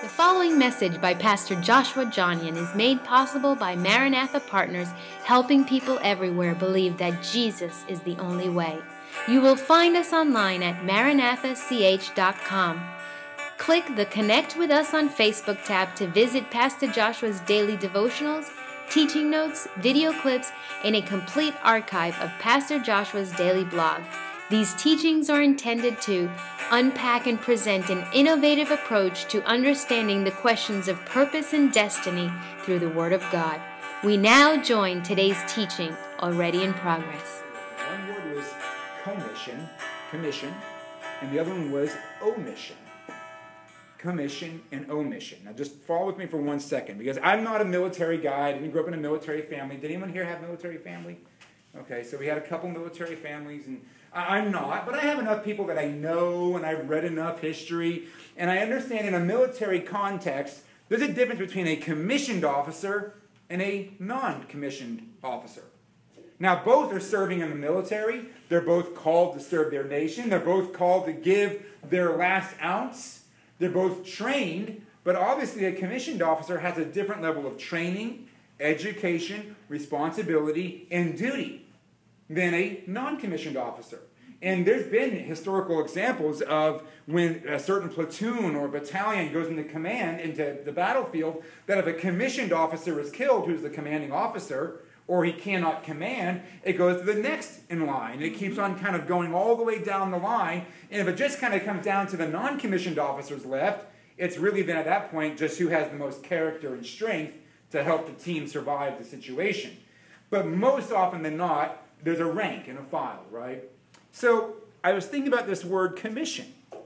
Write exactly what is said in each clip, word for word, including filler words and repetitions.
The following message by Pastor Joshua Johnian is made possible by Maranatha Partners, helping people everywhere believe that Jesus is the only way. You will find us online at maranatha c h dot com. Click the Connect with Us on Facebook tab to visit Pastor Joshua's daily devotionals, teaching notes, video clips, and a complete archive of Pastor Joshua's daily blog. These teachings are intended to unpack and present an innovative approach to understanding the questions of purpose and destiny through the Word of God. We now join today's teaching, already in progress. One word was commission, commission, and the other one was omission. Commission and omission. Now just follow with me for one second, because I'm not a military guy. I didn't grow up in a military family. Did anyone here have a military family? Okay, so we had a couple military families, and I'm not, but I have enough people that I know, and I've read enough history, and I understand in a military context, there's a difference between a commissioned officer and a non-commissioned officer. Now, both are serving in the military. They're both called to serve their nation. They're both called to give their last ounce. They're both trained, but obviously a commissioned officer has a different level of training, education, responsibility, and duty than a non-commissioned officer. And there's been historical examples of when a certain platoon or battalion goes into command, into the battlefield, that if a commissioned officer is killed, who's the commanding officer, or he cannot command, it goes to the next in line. It keeps on kind of going all the way down the line. And if it just kind of comes down to the non-commissioned officers left, it's really then at that point just who has the most character and strength to help the team survive the situation. But most often than not, there's a rank and a file, right? So I was thinking about this word commission.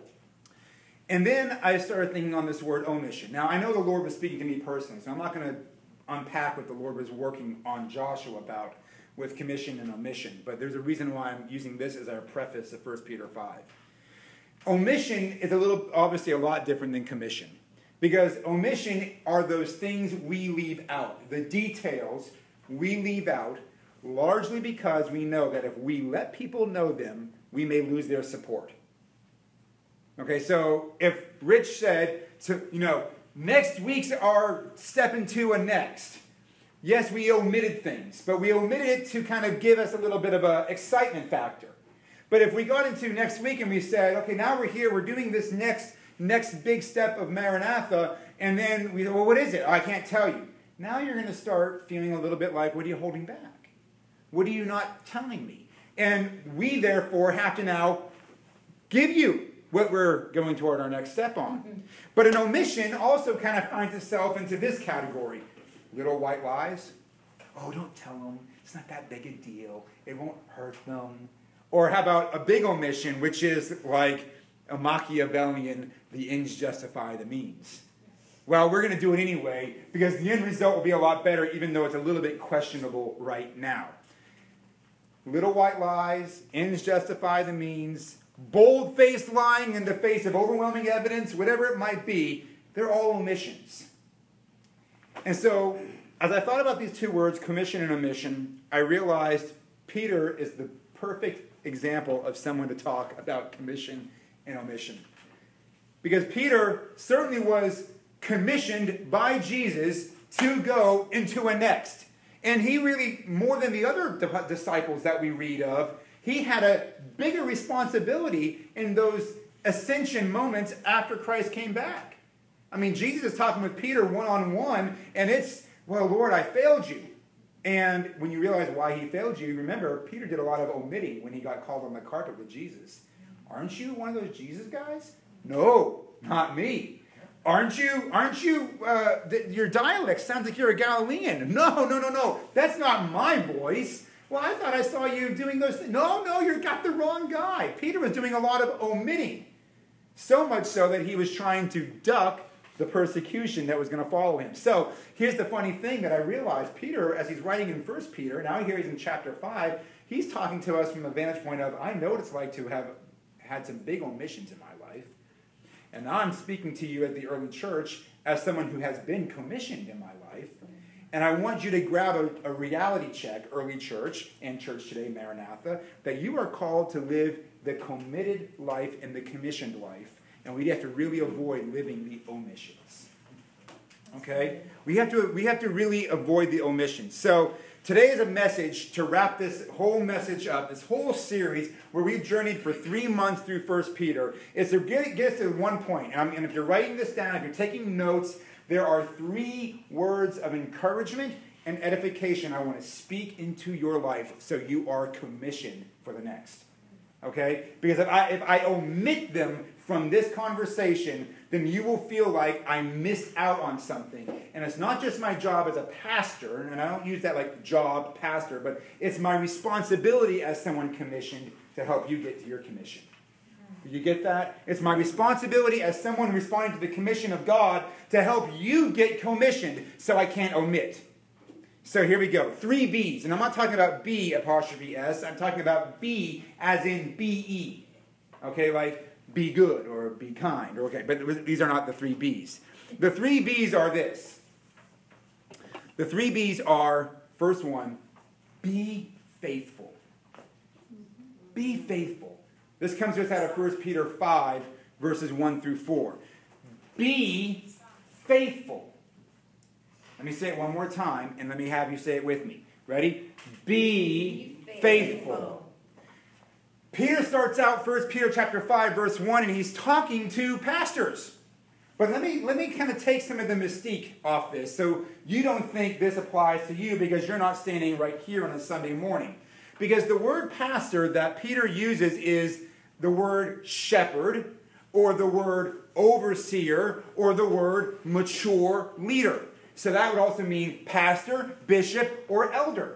And then I started thinking on this word omission. Now, I know the Lord was speaking to me personally, so I'm not going to unpack what the Lord was working on Joshua about with commission and omission. But there's a reason why I'm using this as our preface to First Peter five. Omission is a little, obviously a lot different than commission. Because omission are those things we leave out. The details we leave out, largely because we know that if we let people know them, we may lose their support. Okay, so if Rich said, so, you know, next week's our step into a next. Yes, we omitted things, but we omitted it to kind of give us a little bit of an excitement factor. But if we got into next week and we said, okay, now we're here, we're doing this next next big step of Maranatha, and then we, well, what is it? Oh, I can't tell you. Now you're going to start feeling a little bit like, what are you holding back? What are you not telling me? And we, therefore, have to now give you what we're going toward our next step on. Mm-hmm. But an omission also kind of finds itself into this category. Little white lies. Oh, don't tell them. It's not that big a deal. It won't hurt them. Or how about a big omission, which is like a Machiavellian, the ends justify the means. Well, we're going to do it anyway, because the end result will be a lot better, even though it's a little bit questionable right now. Little white lies, ends justify the means, bold-faced lying in the face of overwhelming evidence, whatever it might be, they're all omissions. And so, as I thought about these two words, commission and omission, I realized Peter is the perfect example of someone to talk about commission and omission. Because Peter certainly was commissioned by Jesus to go into a next. And he really, more than the other disciples that we read of, he had a bigger responsibility in those ascension moments after Christ came back. I mean, Jesus is talking with Peter one-on-one, and it's, well, Lord, I failed you. And when you realize why he failed you, remember, Peter did a lot of omitting when he got called on the carpet with Jesus. Aren't you one of those Jesus guys? No, not me. Aren't you, aren't you, uh, th- your dialect sounds like you're a Galilean. No, no, no, no, that's not my voice. Well, I thought I saw you doing those things. No, no, you got the wrong guy. Peter was doing a lot of omitting. So much so that he was trying to duck the persecution that was going to follow him. So here's the funny thing that I realized. Peter, as he's writing in First Peter, now here he's in chapter five, he's talking to us from the vantage point of, I know what it's like to have had some big omissions in my life. And now I'm speaking to you at the early church as someone who has been commissioned in my life. And I want you to grab a, a reality check, early church and church today, Maranatha, that you are called to live the committed life and the commissioned life. And we have to really avoid living the omissions. Okay? We have to we have to really avoid the omission. So today is a message to wrap this whole message up, this whole series where we've journeyed for three months through First Peter, is to get, get us to one point. And, and if you're writing this down, if you're taking notes, there are three words of encouragement and edification I want to speak into your life so you are commissioned for the next. Okay? Because if I, if I omit them from this conversation, then you will feel like I missed out on something. And it's not just my job as a pastor, and I don't use that like job, pastor, but it's my responsibility as someone commissioned to help you get to your commission. You get that? It's my responsibility as someone responding to the commission of God to help you get commissioned, so I can't omit. So here we go. Three B's. And I'm not talking about B apostrophe S. I'm talking about B as in B E. Okay, like be good or be kind. Okay, but these are not the three B's. The three B's are this. The three B's are, first one, be faithful. Be faithful. This comes to us out of First Peter five, verses one through four. Be faithful. Let me say it one more time, and let me have you say it with me. Ready? Be, Be faithful. faithful. Peter starts out First Peter chapter five, verse one, and he's talking to pastors. But let me, let me kind of take some of the mystique off this so you don't think this applies to you because you're not standing right here on a Sunday morning. Because the word pastor that Peter uses is the word shepherd, or the word overseer, or the word mature leader. So that would also mean pastor, bishop, or elder.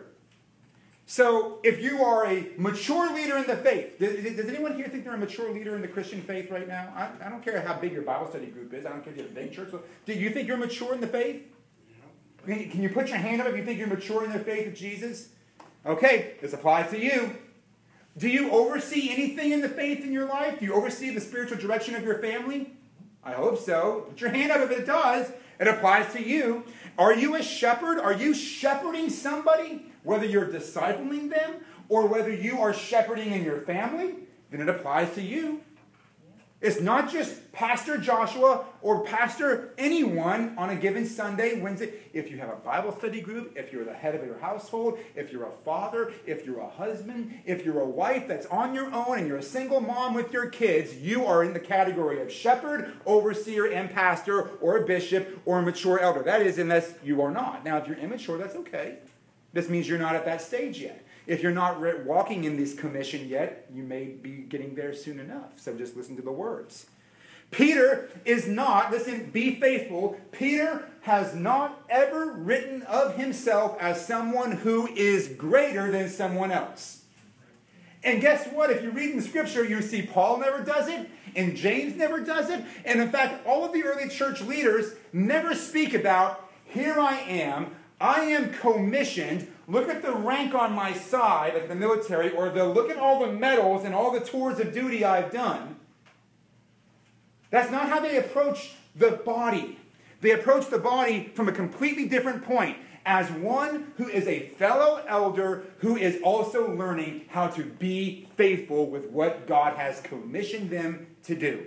So if you are a mature leader in the faith, does, does anyone here think they're a mature leader in the Christian faith right now? I, I don't care how big your Bible study group is. I don't care if you have a big church. Do you think you're mature in the faith? Can, can you put your hand up if you think you're mature in the faith of Jesus? Okay, this applies to you. Do you oversee anything in the faith in your life? Do you oversee the spiritual direction of your family? I hope so. Put your hand up if it does. It applies to you. Are you a shepherd? Are you shepherding somebody? Whether you're discipling them or whether you are shepherding in your family, then it applies to you. It's not just Pastor Joshua or Pastor anyone on a given Sunday, Wednesday. If you have a Bible study group, if you're the head of your household, if you're a father, if you're a husband, if you're a wife that's on your own and you're a single mom with your kids, you are in the category of shepherd, overseer, and pastor, or a bishop, or a mature elder. That is, unless you are not. Now, if you're immature, that's okay. This means you're not at that stage yet. If you're not re- walking in this commission yet, you may be getting there soon enough. So just listen to the words. Peter is not, listen, be faithful. Peter has not ever written of himself as someone who is greater than someone else. And guess what? If you read in Scripture, you see Paul never does it, and James never does it. And in fact, all of the early church leaders never speak about, here I am, I am commissioned. Look at the rank on my side, like the military, or the look at all the medals and all the tours of duty I've done. That's not how they approach the body. They approach the body from a completely different point, as one who is a fellow elder who is also learning how to be faithful with what God has commissioned them to do.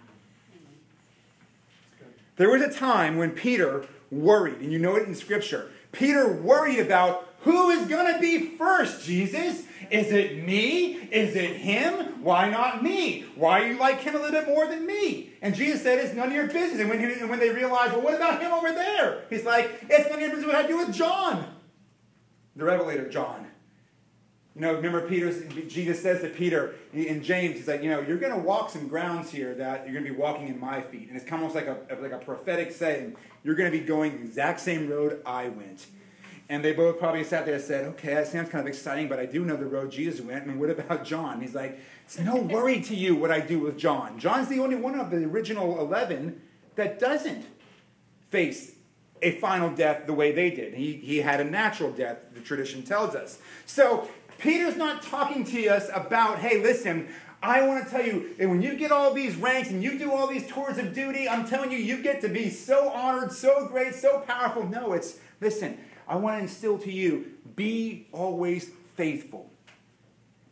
There was a time when Peter worried, and you know it in Scripture. Peter worried about who is going to be first, Jesus? Is it me? Is it him? Why not me? Why do you like him a little bit more than me? And Jesus said, it's none of your business. And when, he, and when they realized, well, what about him over there? He's like, it's none of your business what I do with John. The Revelator, John. You know, remember Peter, Jesus says to Peter in James, he's like, you know, you're going to walk some grounds here that you're going to be walking in my feet. And it's almost like a, like a prophetic saying, you're going to be going the exact same road I went. And they both probably sat there and said, okay, that sounds kind of exciting, but I do know the road Jesus went, and what about John? And he's like, it's no worry to you what I do with John. John's the only one of the original eleven that doesn't face a final death the way they did. He, he had a natural death, the tradition tells us. So Peter's not talking to us about, hey, listen, I want to tell you, and when you get all these ranks and you do all these tours of duty, I'm telling you, you get to be so honored, so great, so powerful. No, it's, listen, I want to instill to you, be always faithful.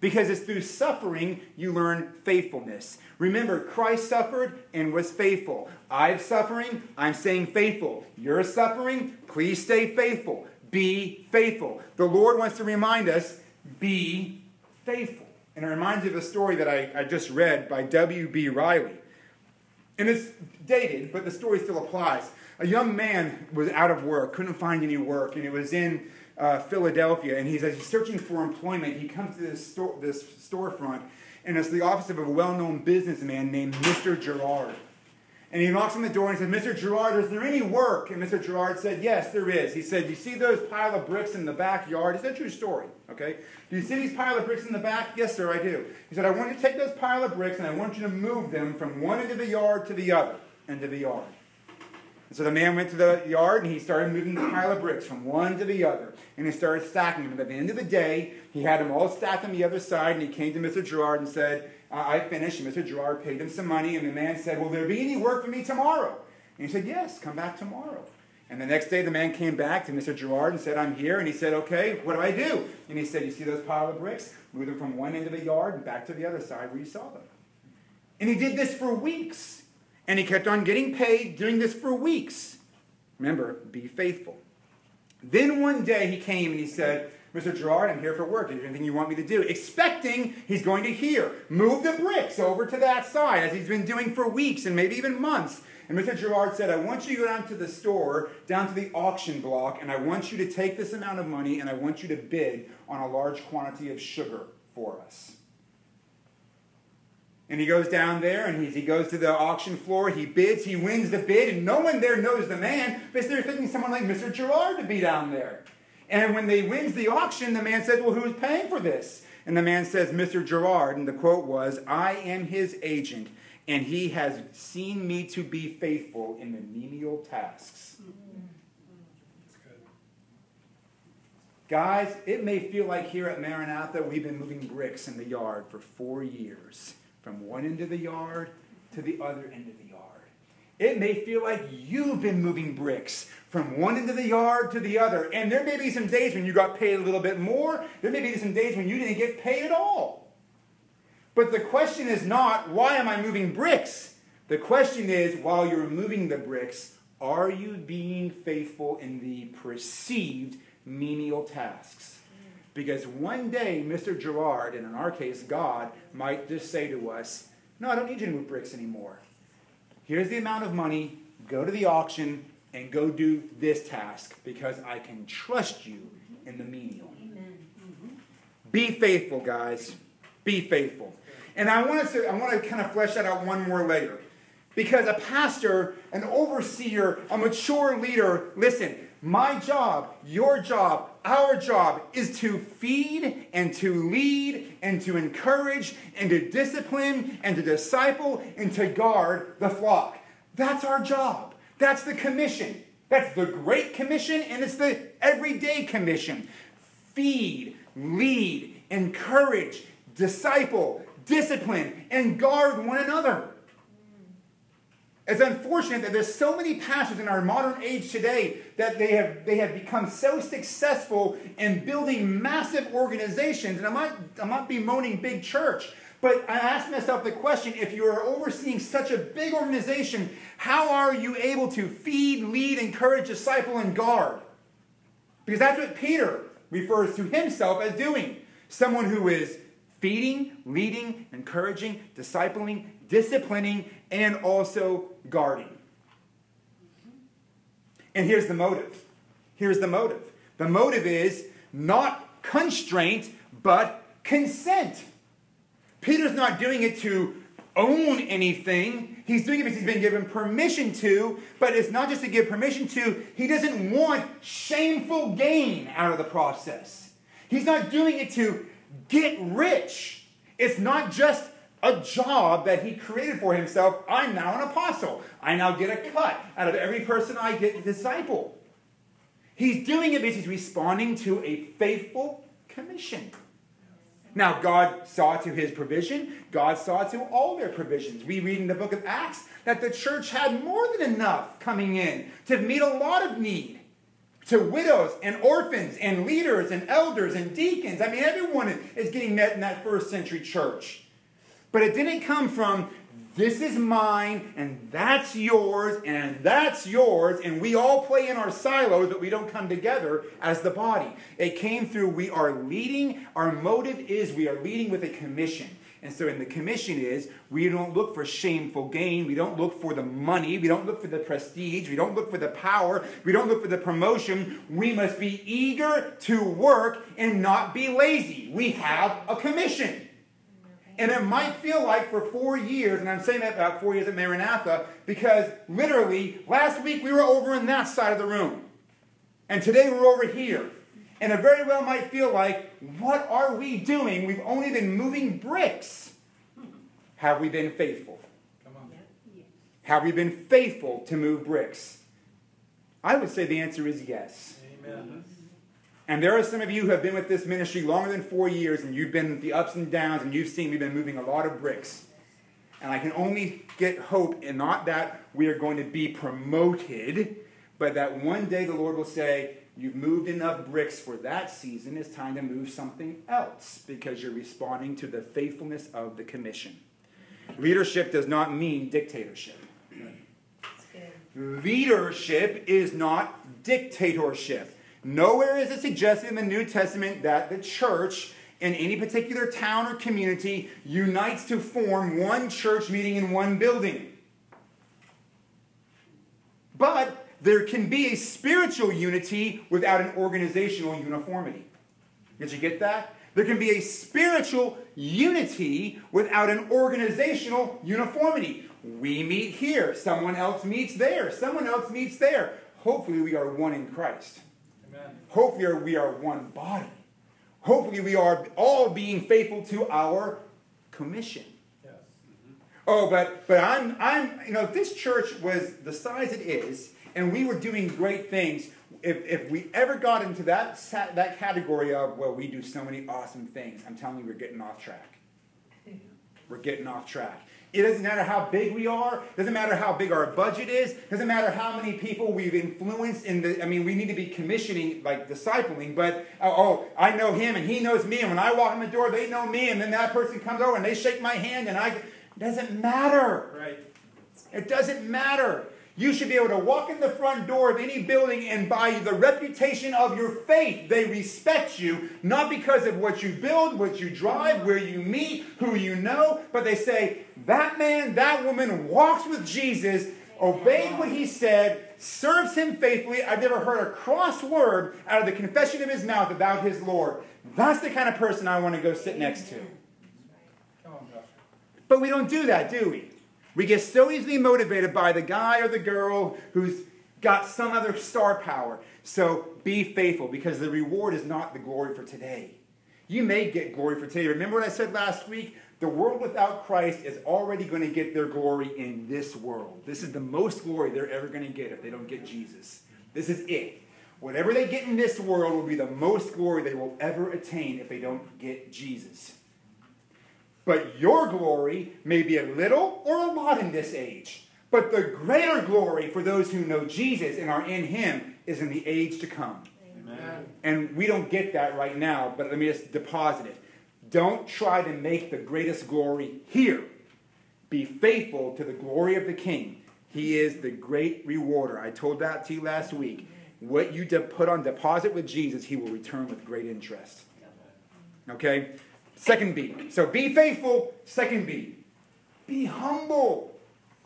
Because it's through suffering you learn faithfulness. Remember, Christ suffered and was faithful. I'm suffering, I'm staying faithful. You're suffering, please stay faithful. Be faithful. The Lord wants to remind us, be faithful. And it reminds me of a story that I, I just read by W B Riley. And it's dated, but the story still applies. A young man was out of work, couldn't find any work, and it was in uh, Philadelphia, and he's, as he's searching for employment. He comes to this, store, this storefront, and it's the office of a well-known businessman named Mister Gerard. And he knocks on the door and he says, Mister Gerard, is there any work? And Mister Gerard said, yes, there is. He said, you see those pile of bricks in the backyard? It's a true story, okay? Do you see these pile of bricks in the back? Yes, sir, I do. He said, I want you to take those pile of bricks and I want you to move them from one end of the yard to the other end of the yard. And so the man went to the yard and he started moving the pile of bricks from one to the other. And he started stacking them. And at the end of the day, he had them all stacked on the other side. And he came to Mister Gerard and said, I finished. And Mister Gerard paid him some money. And the man said, will there be any work for me tomorrow? And he said, yes, come back tomorrow. And the next day the man came back to Mister Gerard and said, I'm here. And he said, okay, what do I do? And he said, you see those pile of bricks? Move them from one end of the yard and back to the other side where you saw them. And he did this for weeks. And he kept on getting paid doing this for weeks. Remember, be faithful. Then one day he came and he said, Mister Gerard, I'm here for work. Is there anything you want me to do? Expecting he's going to hear, move the bricks over to that side, as he's been doing for weeks and maybe even months. And Mister Gerard said, I want you to go down to the store, down to the auction block, and I want you to take this amount of money and I want you to bid on a large quantity of sugar for us. And he goes down there, and he, he goes to the auction floor, he bids, he wins the bid, and no one there knows the man, because they're thinking someone like Mister Gerard to be down there. And when they wins the auction, the man says, well, who's paying for this? And the man says, Mister Gerard, and the quote was, I am his agent, and he has seen me to be faithful in the menial tasks. That's good. Guys, it may feel like here at Maranatha, we've been moving bricks in the yard for four years. From one end of the yard to the other end of the yard. It may feel like you've been moving bricks from one end of the yard to the other. And there may be some days when you got paid a little bit more. There may be some days when you didn't get paid at all. But the question is not, why am I moving bricks? The question is, while you're moving the bricks, are you being faithful in the perceived menial tasks? Because one day, Mister Gerard, and in our case, God, might just say to us, no, I don't need you to move bricks anymore. Here's the amount of money. Go to the auction and go do this task because I can trust you in the menial. Amen. Mm-hmm. Be faithful, guys. Be faithful. And I want to, I want to kind of flesh that out one more later. Because a pastor, an overseer, a mature leader, listen, my job, your job, our job is to feed and to lead and to encourage and to discipline and to disciple and to guard the flock. That's our job. That's the commission. That's the Great Commission and it's the everyday commission. Feed, lead, encourage, disciple, discipline, and guard one another. It's unfortunate that there's so many pastors in our modern age today that they have they have become so successful in building massive organizations. And I'm not, I'm not bemoaning big church, but I ask myself the question, if you are overseeing such a big organization, how are you able to feed, lead, encourage, disciple, and guard? Because that's what Peter refers to himself as doing. Someone who is feeding, leading, encouraging, discipling, disciplining, and also guarding. And here's the motive. Here's the motive. The motive is not constraint, but consent. Peter's not doing it to own anything. He's doing it because he's been given permission to, but it's not just to give permission to. He doesn't want shameful gain out of the process. He's not doing it to get rich. It's not just a job that he created for himself. I'm now an apostle. I now get a cut out of every person I get to disciple. He's doing it because he's responding to a faithful commission. Now, God saw to his provision. God saw to all their provisions. We read in the book of Acts that the church had more than enough coming in to meet a lot of need. to widows and orphans and leaders and elders and deacons. I mean, everyone is getting met in that first century church. But it didn't come from, this is mine, and that's yours, and that's yours, and we all play in our silos, but we don't come together as the body. It came through, we are leading, our motive is we are leading with a commission. And so in the commission is, we don't look for shameful gain, we don't look for the money, we don't look for the prestige, we don't look for the power, we don't look for the promotion. We must be eager to work and not be lazy. We have a commission. And it might feel like for four years, and I'm saying that about four years at Maranatha, because literally last week we were over in that side of the room. And today we're over here. And it very well might feel like, what are we doing? We've only been moving bricks. Have we been faithful? Come on. Have we been faithful to move bricks? I would say the answer is yes. Amen. And there are some of you who have been with this ministry longer than four years, and you've been the ups and downs, and you've seen we've been moving a lot of bricks. And I can only get hope, and not that we are going to be promoted, but that one day the Lord will say, you've moved enough bricks for that season, it's time to move something else, because you're responding to the faithfulness of the commission. Leadership does not mean dictatorship. Leadership is not dictatorship. Nowhere is it suggested in the New Testament that the church in any particular town or community unites to form one church meeting in one building. But there can be a spiritual unity without an organizational uniformity. Did you get that? There can be a spiritual unity without an organizational uniformity. We meet here. Someone else meets there. Someone else meets there. Hopefully we are one in Christ. Amen. Hopefully we are one body. Hopefully we are all being faithful to our commission. Yes. Oh, but but I'm I'm you know, if this church was the size it is, and we were doing great things, if if we ever got into that that category of, well, we do so many awesome things, I'm telling you, we're getting off track. We're getting off track. It doesn't matter how big we are. It doesn't matter how big our budget is. It doesn't matter how many people we've influenced in the, I mean, we need to be commissioning, like discipling, but, oh, oh, I know him and he knows me, and when I walk in the door, they know me, and then that person comes over and they shake my hand, and I, it doesn't matter. Right. It doesn't matter. You should be able to walk in the front door of any building, and by the reputation of your faith, they respect you, not because of what you build, what you drive, where you meet, who you know, but they say, that man, that woman walks with Jesus, obeyed what he said, serves him faithfully. I've never heard a cross word out of the confession of his mouth about his Lord. That's the kind of person I want to go sit next to. Come on, Joshua. But we don't do that, do we? We get so easily motivated by the guy or the girl who's got some other star power. So be faithful, because the reward is not the glory for today. You may get glory for today. Remember what I said last week? The world without Christ is already going to get their glory in this world. This is the most glory they're ever going to get if they don't get Jesus. This is it. Whatever they get in this world will be the most glory they will ever attain if they don't get Jesus. But your glory may be a little or a lot in this age. But the greater glory for those who know Jesus and are in him is in the age to come. Amen. And we don't get that right now, but let me just deposit it. Don't try to make the greatest glory here. Be faithful to the glory of the King. He is the great rewarder. I told that to you last week. What you de- put on deposit with Jesus, he will return with great interest. Okay? Second B. So be faithful. Second B. Be humble.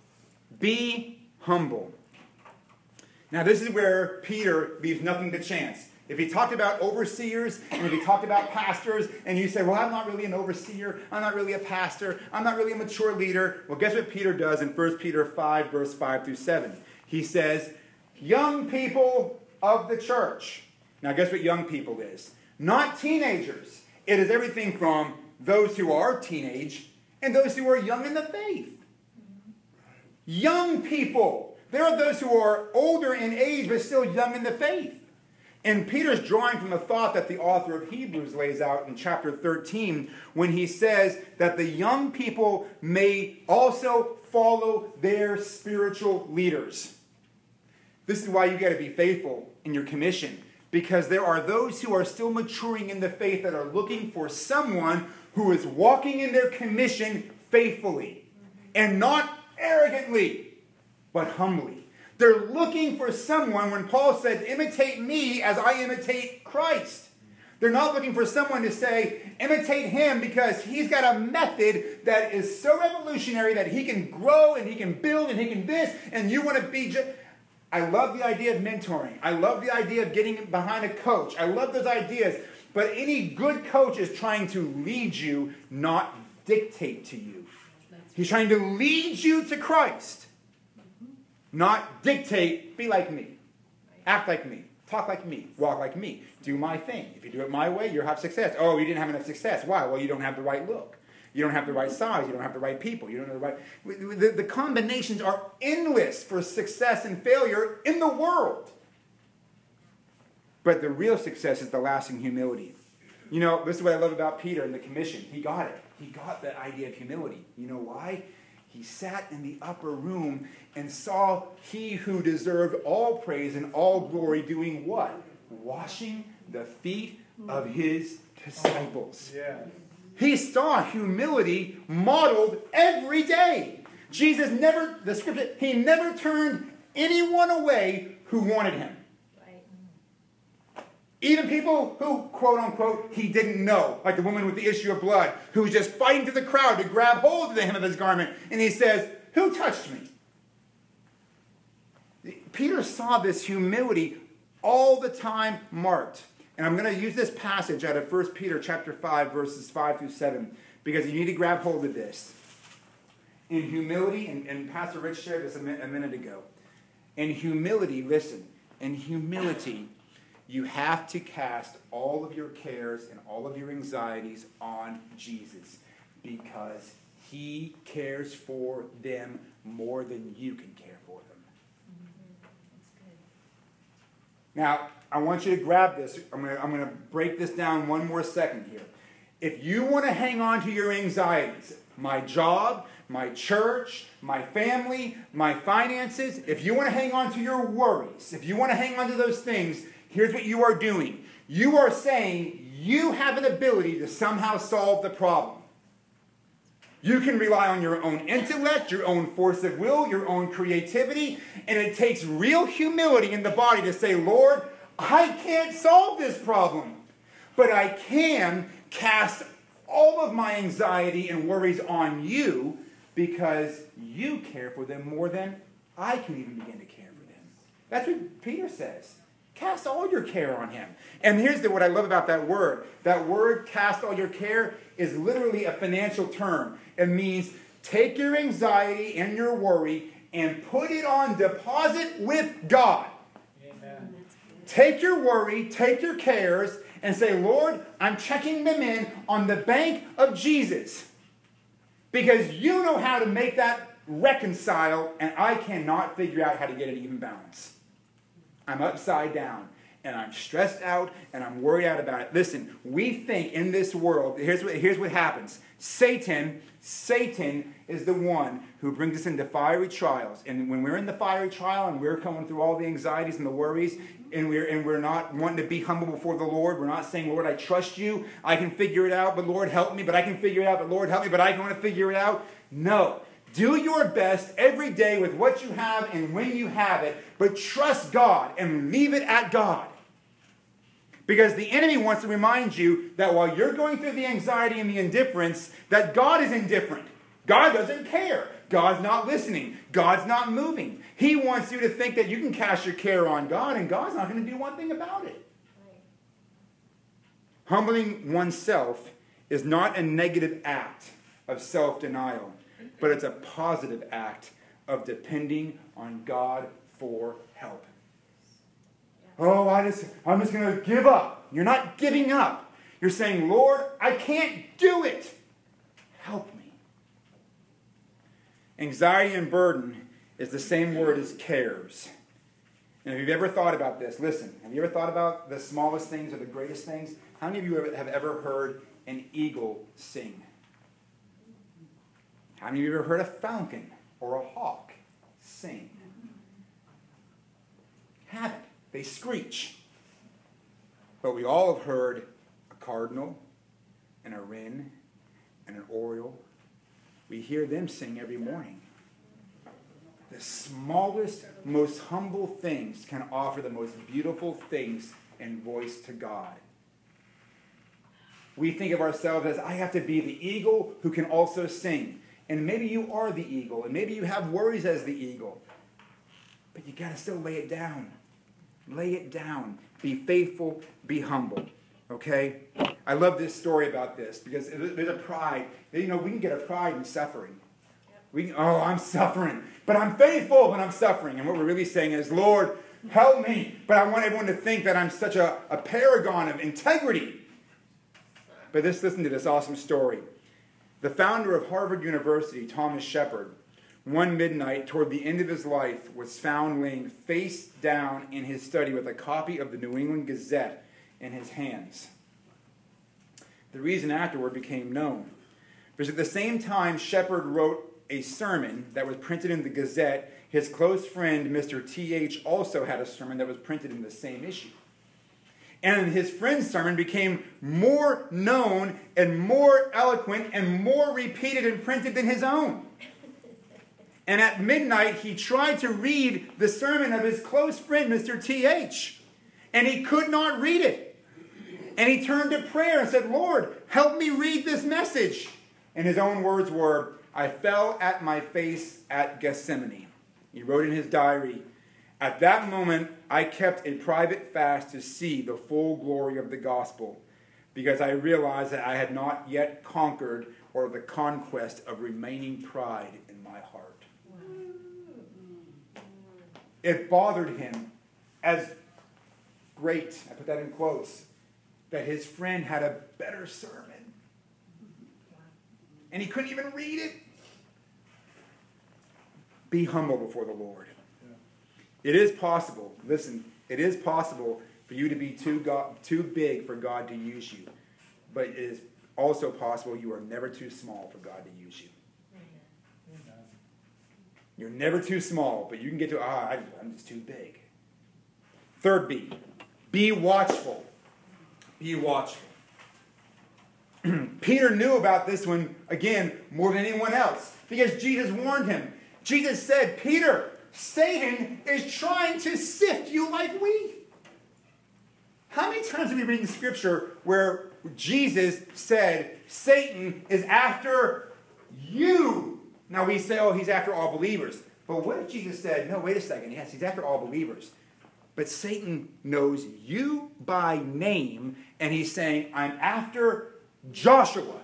Be humble. Now this is where Peter leaves nothing to chance. If he talked about overseers, and if he talked about pastors, and you say, well, I'm not really an overseer, I'm not really a pastor, I'm not really a mature leader, well, guess what Peter does in First Peter five, verse five through seven? He says, young people of the church. Now guess what young people is? Not teenagers. It is everything from those who are teenage and those who are young in the faith. Young people. There are those who are older in age but still young in the faith. And Peter's drawing from the thought that the author of Hebrews lays out in chapter thirteen when he says that the young people may also follow their spiritual leaders. This is why you got to be faithful in your commission. Because there are those who are still maturing in the faith that are looking for someone who is walking in their commission faithfully. And not arrogantly, but humbly. They're looking for someone, when Paul says, imitate me as I imitate Christ. They're not looking for someone to say, imitate him because he's got a method that is so revolutionary that he can grow and he can build and he can this, and you want to be just... I love the idea of mentoring. I love the idea of getting behind a coach. I love those ideas. But any good coach is trying to lead you, not dictate to you. He's trying to lead you to Christ. Not dictate, be like me. Act like me. Talk like me. Walk like me. Do my thing. If you do it my way, you'll have success. Oh, you didn't have enough success. Why? Well, you don't have the right look. You don't have the right size. You don't have the right people. You don't have the right... The, the combinations are endless for success and failure in the world. But the real success is the lasting humility. You know, this is what I love about Peter and the commission. He got it. He got that idea of humility. You know why? He sat in the upper room and saw he who deserved all praise and all glory doing what? Washing the feet of his disciples. Yeah. He saw humility modeled every day. Jesus never, the scripture, he never turned anyone away who wanted him. Right. Even people who, quote unquote, he didn't know. Like the woman with the issue of blood, who was just fighting through the crowd to grab hold of the hem of his garment. And he says, who touched me? Peter saw this humility all the time marked. And I'm going to use this passage out of First Peter chapter five, verses five through seven, because you need to grab hold of this. In humility, and, and Pastor Rich shared this a, mi- a minute ago. In humility, listen, in humility, you have to cast all of your cares and all of your anxieties on Jesus, because he cares for them more than you can care for them. Now, I want you to grab this. I'm going to, I'm going to break this down one more second here. If you want to hang on to your anxieties, my job, my church, my family, my finances, if you want to hang on to your worries, if you want to hang on to those things, here's what you are doing. You are saying you have an ability to somehow solve the problem. You can rely on your own intellect, your own force of will, your own creativity, and it takes real humility in the body to say, Lord, I can't solve this problem, but I can cast all of my anxiety and worries on you because you care for them more than I can even begin to care for them. That's what Peter says. Cast all your care on him. And here's the, what I love about that word. That word, cast all your care, is literally a financial term. It means take your anxiety and your worry and put it on deposit with God. Amen. Take your worry, take your cares, and say, Lord, I'm checking them in on the bank of Jesus. Because you know how to make that reconcile, and I cannot figure out how to get an even balance. I'm upside down, and I'm stressed out, and I'm worried out about it. Listen, we think in this world, here's what, here's what happens. Satan, Satan is the one who brings us into fiery trials. And when we're in the fiery trial and we're going through all the anxieties and the worries, and we're, and we're not wanting to be humble before the Lord, we're not saying, Lord, I trust you, I can figure it out, but Lord, help me, but I can figure it out, but Lord, help me, but I don't want to figure it out. No. Do your best every day with what you have and when you have it, but trust God and leave it at God. Because the enemy wants to remind you that while you're going through the anxiety and the indifference, that God is indifferent. God doesn't care. God's not listening. God's not moving. He wants you to think that you can cast your care on God, and God's not going to do one thing about it. Right. Humbling oneself is not a negative act of self-denial, but it's a positive act of depending on God for help. Oh, I just, I'm just going to give up. You're not giving up. You're saying, Lord, I can't do it. Help me. Anxiety and burden is the same word as cares. And if you've ever thought about this, listen, have you ever thought about the smallest things or the greatest things? How many of you have ever heard an eagle sing? How many of you have ever heard a falcon or a hawk sing? haven't. They screech. But we all have heard a cardinal and a wren and an oriole. We hear them sing every morning. The smallest, most humble things can offer the most beautiful things in voice to God. We think of ourselves as, I have to be the eagle who can also sing. And maybe you are the eagle, and maybe you have worries as the eagle. But you got to still lay it down. Lay it down. Be faithful, be humble. Okay? I love this story about this because there's a pride. You know, we can get a pride in suffering. We can, oh, I'm suffering, but I'm faithful when I'm suffering. And what we're really saying is, Lord, help me. But I want everyone to think that I'm such a, a paragon of integrity. But this, listen to this awesome story. The founder of Harvard University, Thomas Shepard, one midnight toward the end of his life, was found laying face down in his study with a copy of the New England Gazette in his hands. The reason afterward became known. Because at the same time Shepard wrote a sermon that was printed in the Gazette, his close friend, Mister T H, also had a sermon that was printed in the same issue. And his friend's sermon became more known and more eloquent and more repeated and printed than his own. And at midnight, he tried to read the sermon of his close friend, Mister T H, and he could not read it. And he turned to prayer and said, Lord, help me read this message. And his own words were, I fell at my face at Gethsemane. He wrote in his diary, at that moment, I kept a private fast to see the full glory of the gospel, because I realized that I had not yet conquered or the conquest of remaining pride in my heart. It bothered him as great, I put that in quotes, that his friend had a better sermon. And he couldn't even read it. Be humble before the Lord. It is possible, listen, it is possible for you to be too, God, too big for God to use you. But it is also possible you are never too small for God to use you. Amen. You're never too small, but you can get to, ah, I'm just too big. Third B, be watchful. Be watchful. Peter knew about this one, again, more than anyone else, because Jesus warned him. Jesus said, Peter, Satan is trying to sift you like wheat. How many times have we read in Scripture where Jesus said, Satan is after you? Now we say, oh, he's after all believers. But what if Jesus said, no, wait a second, yes, he's after all believers. But Satan knows you by name, and he's saying, I'm after Joshua.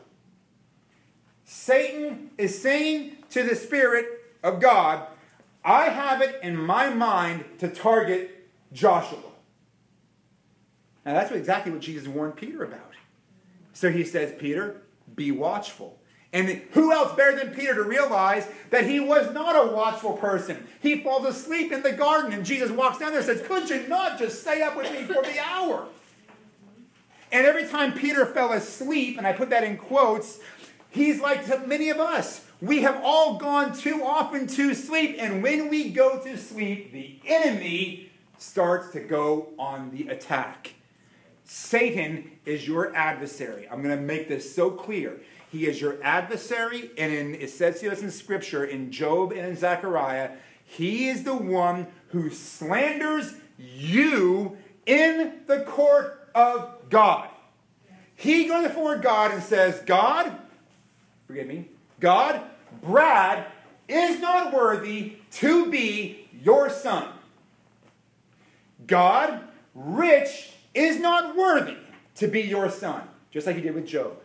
Satan is saying to the Spirit of God, I have it in my mind to target Joshua. Now that's exactly what Jesus warned Peter about. So he says, Peter, be watchful. And who else better than Peter to realize that he was not a watchful person? He falls asleep in the garden, and Jesus walks down there and says, could you not just stay up with me for the hour? And every time Peter fell asleep, and I put that in quotes, he's like many of us. We have all gone too often to sleep, and when we go to sleep, the enemy starts to go on the attack. Satan is your adversary. I'm going to make this so clear. He is your adversary, and in, it says to us in Scripture, in Job and in Zechariah, he is the one who slanders you in the court of God. He goes before God and says, God, forgive me, God, Brad is not worthy to be your son. God, Rich is not worthy to be your son, just like he did with Job.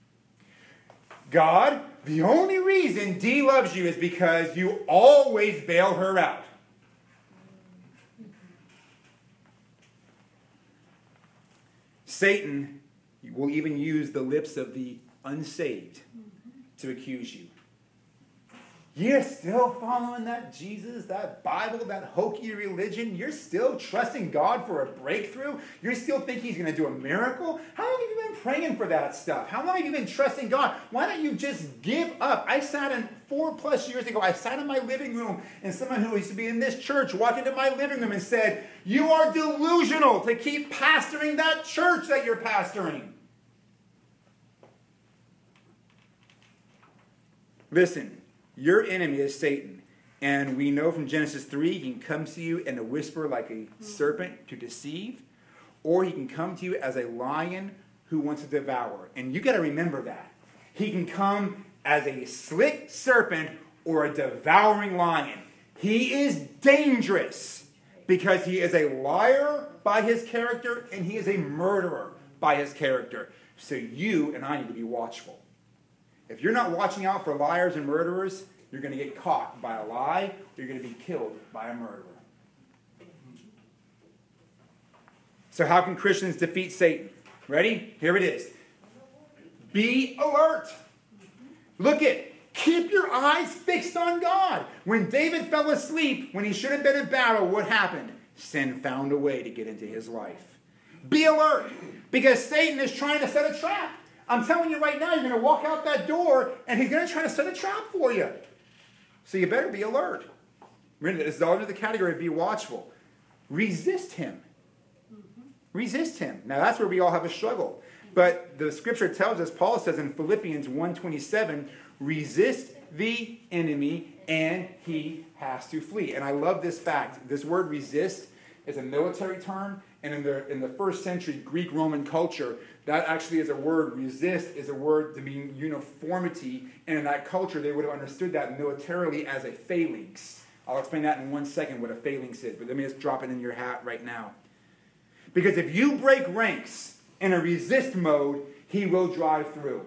God, the only reason Dee loves you is because you always bail her out. Satan will even use the lips of the unsaved to accuse you. You're still following that Jesus, that Bible, that hokey religion. You're still trusting God for a breakthrough. You still think he's going to do a miracle. How long have you been praying for that stuff? How long have you been trusting God? Why don't you just give up? I sat in, four plus years ago, I sat in my living room, and someone who used to be in this church walked into my living room and said, you are delusional to keep pastoring that church that you're pastoring. Listen. Your enemy is Satan. And we know from Genesis three, he can come to you in a whisper like a serpent to deceive. Or he can come to you as a lion who wants to devour. And you got to remember that. He can come as a slick serpent or a devouring lion. He is dangerous because he is a liar by his character and he is a murderer by his character. So you and I need to be watchful. If you're not watching out for liars and murderers, you're going to get caught by a lie, or you're going to be killed by a murderer. So how can Christians defeat Satan? Ready? Here it is. Be alert. Look it. Keep your eyes fixed on God. When David fell asleep, when he should have been in battle, what happened? Sin found a way to get into his life. Be alert, because Satan is trying to set a trap. I'm telling you right now, you're going to walk out that door, and he's going to try to set a trap for you. So you better be alert. This is all under the category of be watchful. Resist him. Resist him. Now that's where we all have a struggle. But the scripture tells us, Paul says in Philippians one twenty-seven, resist the enemy, and he has to flee. And I love this fact. This word resist is a military term. And in the, in the first century Greek-Roman culture, that actually is a word. Resist is a word to mean uniformity. And in that culture, they would have understood that militarily as a phalanx. I'll explain that in one second, what a phalanx is. But let me just drop it in your hat right now. Because if you break ranks in a resist mode, he will drive through.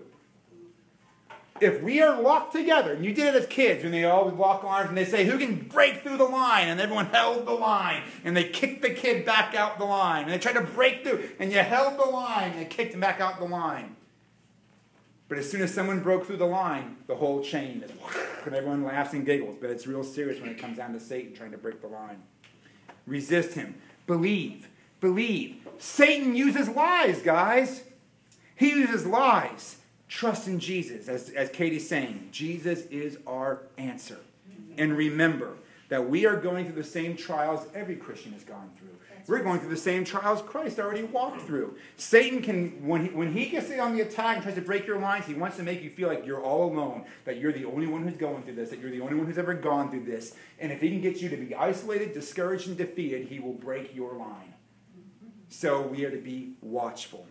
If we are locked together, and you did it as kids, when they always lock arms and they say, who can break through the line? And everyone held the line. And they kicked the kid back out the line. And they tried to break through. And you held the line. And they kicked him back out the line. But as soon as someone broke through the line, the whole chain is, and everyone laughs and giggles. But it's real serious when it comes down to Satan trying to break the line. Resist him. Believe. Believe. Satan uses lies, guys. He uses lies. Trust in Jesus. As, as Katie's saying, Jesus is our answer. And remember that we are going through the same trials every Christian has gone through. We're going through the same trials Christ already walked through. Satan can, when he, when he gets on the attack and tries to break your lines, he wants to make you feel like you're all alone, that you're the only one who's going through this, that you're the only one who's ever gone through this. And if he can get you to be isolated, discouraged, and defeated, he will break your line. So we are to be watchful.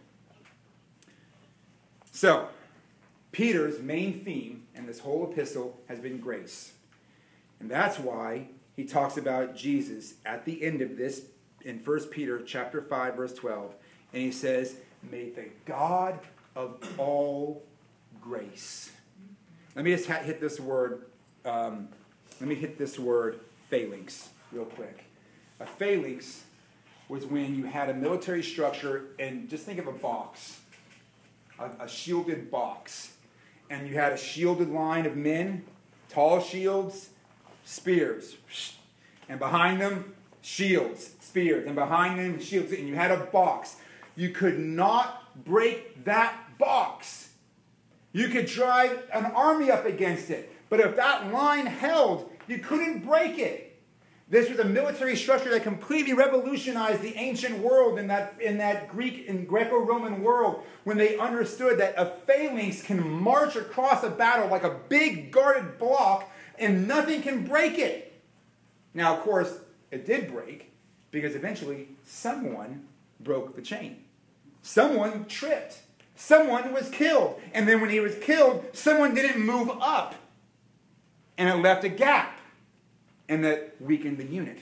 So, Peter's main theme in this whole epistle has been grace. And that's why he talks about Jesus at the end of this in First Peter chapter five, verse twelve. And he says, may the God of all grace. Let me just hit this word, um, let me hit this word phalanx real quick. A phalanx was when you had a military structure, and just think of a box, a, a shielded box. And you had a shielded line of men, tall shields, spears. And behind them, shields, spears. And behind them, shields. And you had a box. You could not break that box. You could drive an army up against it. But if that line held, you couldn't break it. This was a military structure that completely revolutionized the ancient world in that, in that Greek and Greco-Roman world, when they understood that a phalanx can march across a battle like a big guarded block and nothing can break it. Now, of course, it did break because eventually someone broke the chain. Someone tripped. Someone was killed. And then when he was killed, someone didn't move up. And it left a gap. And that weakened the unit.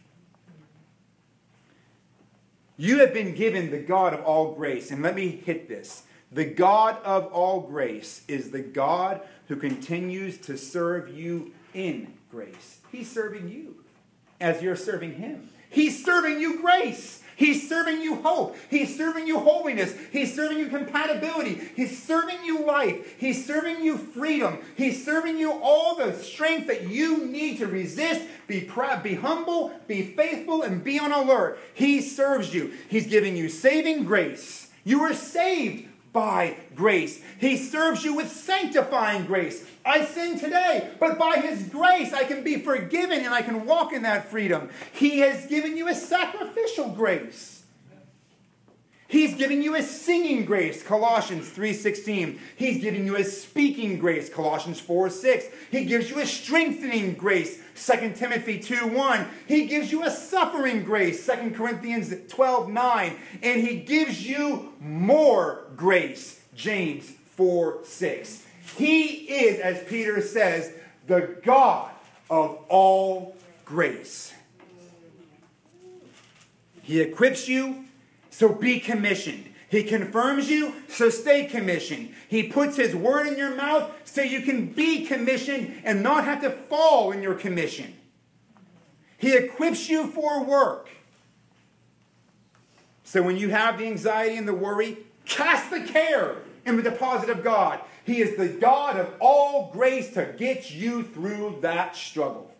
You have been given the God of all grace. And let me hit this. The God of all grace is the God who continues to serve you in grace. He's serving you as you're serving him. He's serving you grace. He's serving you hope. He's serving you holiness. He's serving you compatibility. He's serving you life. He's serving you freedom. He's serving you all the strength that you need to resist, be proud, be humble, be faithful, and be on alert. He serves you. He's giving you saving grace. You are saved by grace. He serves you with sanctifying grace. I sin today, but by His grace I can be forgiven and I can walk in that freedom. He has given you a sacrificial grace. He's giving you a singing grace, Colossians three sixteen. He's giving you a speaking grace, Colossians four six. He gives you a strengthening grace, Second Timothy two one. He gives you a suffering grace, Second Corinthians twelve nine. And He gives you more grace, James four six. He is, as Peter says, the God of all grace. He equips you, so be commissioned. He confirms you, so stay commissioned. He puts His word in your mouth so you can be commissioned and not have to fall in your commission. He equips you for work. So when you have the anxiety and the worry, cast the care in the deposit of God. He is the God of all grace to get you through that struggle.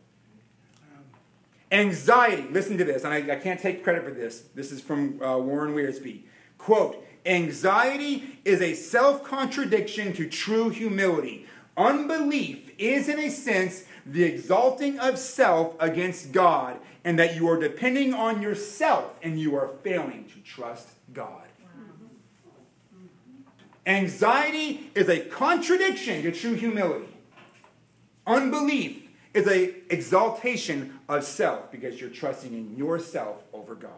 Anxiety, listen to this, and I, I can't take credit for this. This is from uh, Warren Wiersbe. Quote, anxiety is a self-contradiction to true humility. Unbelief is, in a sense, the exalting of self against God, and that you are depending on yourself and you are failing to trust God. Anxiety is a contradiction to true humility. Unbelief is an exaltation of self because you're trusting in yourself over God.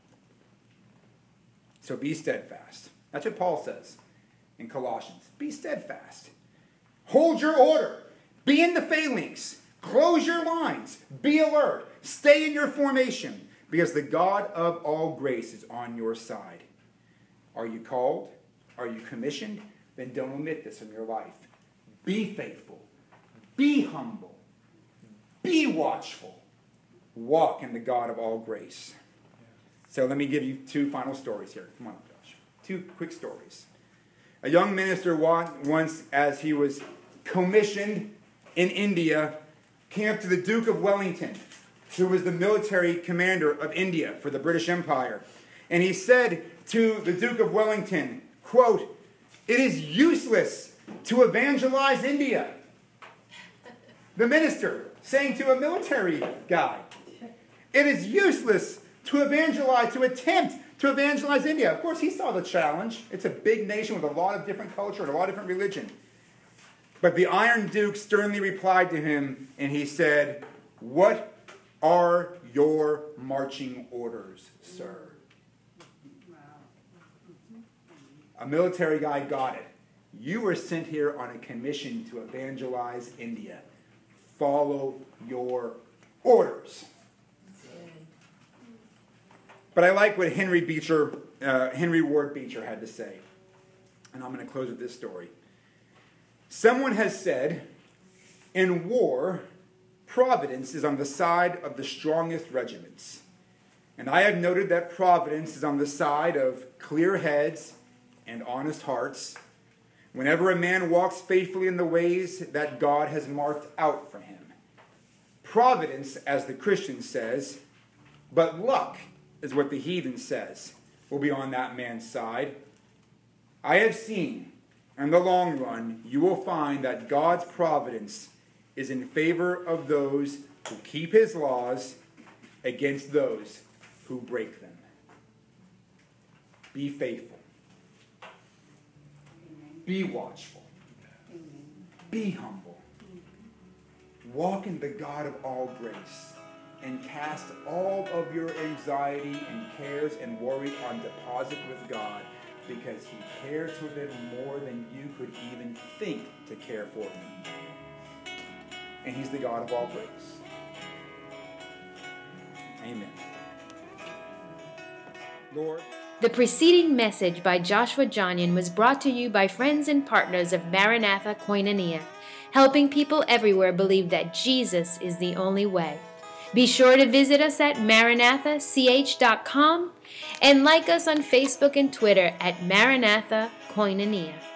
So be steadfast. That's what Paul says in Colossians. Be steadfast. Hold your order. Be in the phalanx. Close your lines. Be alert. Stay in your formation because the God of all grace is on your side. Are you called? Are you commissioned? Then don't omit this from your life. Be faithful. Be humble. Be watchful. Walk in the God of all grace. So let me give you two final stories here. Come on, Josh. Two quick stories. A young minister once, as he was commissioned in India, came up to the Duke of Wellington, who was the military commander of India for the British Empire. And he said to the Duke of Wellington, quote, "It is useless to evangelize India." The minister saying to a military guy, it is useless to evangelize, to attempt to evangelize India. Of course, he saw the challenge. It's a big nation with a lot of different culture and a lot of different religion. But the Iron Duke sternly replied to him, and he said, "What are your marching orders, sir?" A military guy got it. You were sent here on a commission to evangelize India. Follow your orders. But I like what Henry Beecher, uh, Henry Ward Beecher had to say. And I'm going to close with this story. Someone has said, in war, providence is on the side of the strongest regiments. And I have noted that providence is on the side of clear heads and honest hearts, whenever a man walks faithfully in the ways that God has marked out for him. Providence, as the Christian says, but luck is what the heathen says, will be on that man's side. I have seen, in the long run, you will find that God's providence is in favor of those who keep his laws against those who break them. Be faithful. Be watchful. Be humble. Walk in the God of all grace and cast all of your anxiety and cares and worry on deposit with God, because he cares for them more than you could even think to care for them. And he's the God of all grace. Amen. Lord, the preceding message by Joshua Johnian was brought to you by friends and partners of Maranatha Koinonia, helping people everywhere believe that Jesus is the only way. Be sure to visit us at maranatha c h dot com and like us on Facebook and Twitter at Maranatha Koinonia.